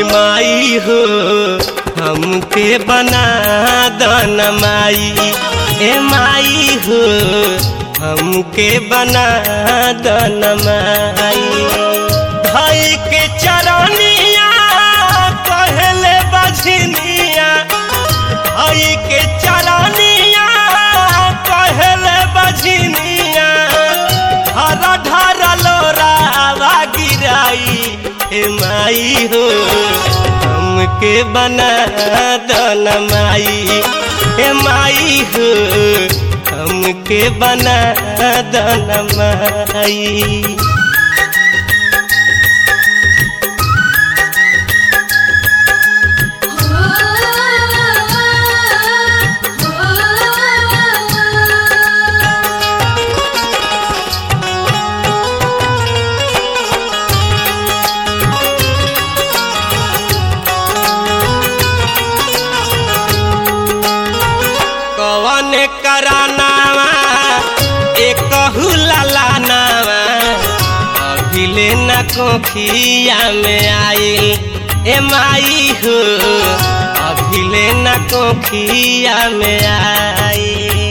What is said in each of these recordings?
माई हो हमके बना दन माई, ए माई हो हमके बना दन माई। भाई के चरनिया कहले बझनिया, भाई के चरनिया कहले बझनिया, हरा ढारा लोरावा गिराई, ए माई हो हमके बना दन माई, ए माई हो हमके बना दन माई। कवन करानावा एक लालानावा अभिले न कोखिया में आई, ए माई हो अभिले न कोखिया में आई।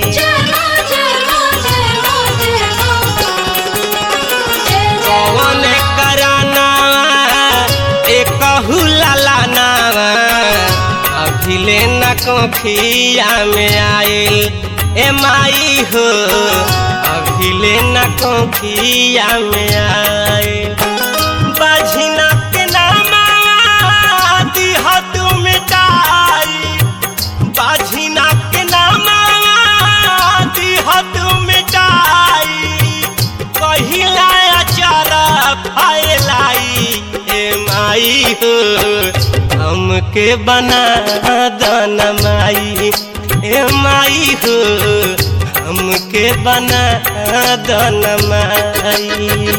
कवन करानावा एक लालानावा अभिले न कोखिया में आइल, ए माई हो अभिले न कोखिया में आइल। बझिना के नामा दिह तू मिटाई, बझिना के नामा दिह तू मिटाई, पहिला अचारा फैलाई, ए माई हो हमके बना दन माई, ए माई हो हमके बना दन माई।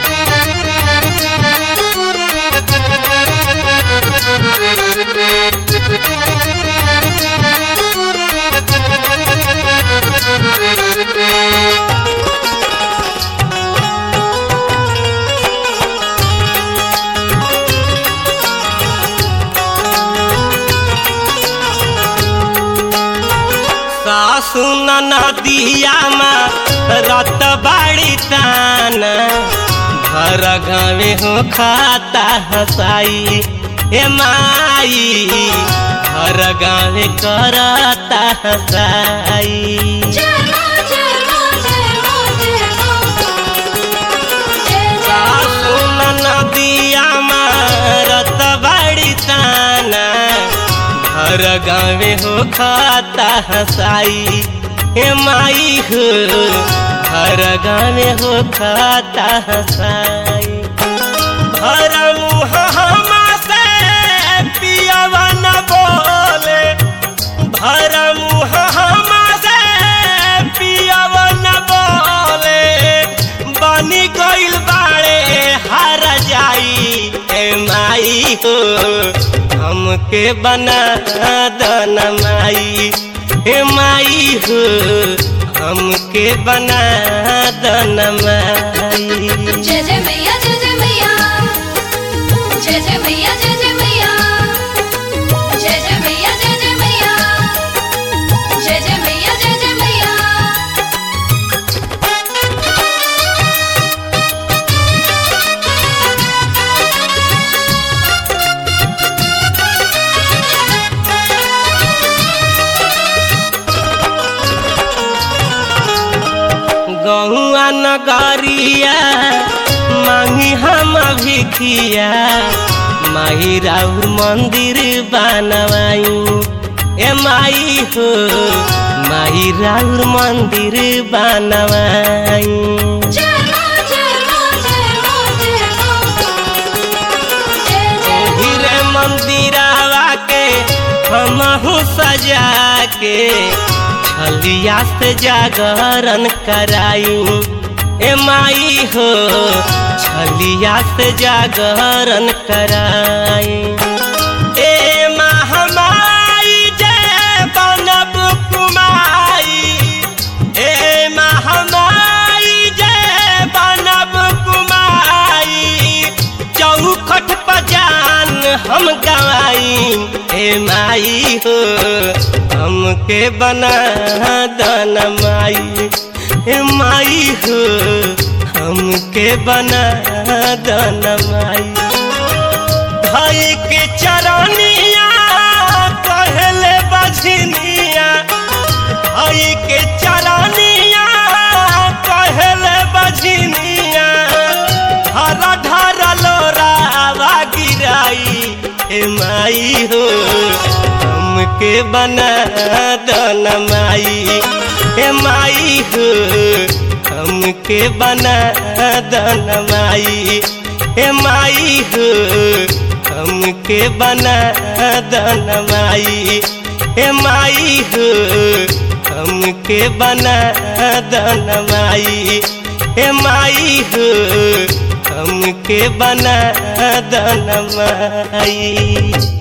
सासु नदिया रत बाड़ी ताना, घर गावे हो खाता हसाई, ए माई घर गावे करता हसाई। सासु नदिया रत बाड़ी ताना, घर गावे हो खाता हसाई, ए माई हो घर गावे हो खाता हसाई। भर मुँह हमसे पियवा न बोले, भर मुँह हमसे पियवा न बोले, बनी गइल बाड़े हर जाई, ए माई हो हमके बना दन माई, ए माई हो हमके बना दन माई। जय जय मैया, जय जय मैया, जय जय मैया, जय जय मैया, जय जय मैया, जय जय मैया, जय जय मैया, जय जय मैया। गौआ नगरिया मांगी हम भिखिया, माई राउर मंदिर बनवाई, ए माई हो माई राउर मंदिर बनवाई। हीरे मंदिरवा के हमहू सजा के छलिया से जागरण कराई, ए माई हो छलिया से जागरण कराई। ए महामाई जय बनब कुमाई, ए महामाई जय बनब कुमाई, चौखट पर जान हम माई हो हमके बना दन माई, ए माई हो हमके बना दन माई। भाई के चरनिया कहले बझनिया, भाई के चरनिया कहले बझनिया, हरा ढारा लोरावा गिराई, ए माई हो हमके बना दन माई, ए माई हो हमके बना दन माई, ए माई हो हमके बना दन माई, ए माई हो हमके बना दन माई, ए माई हो हमके बना दन माई।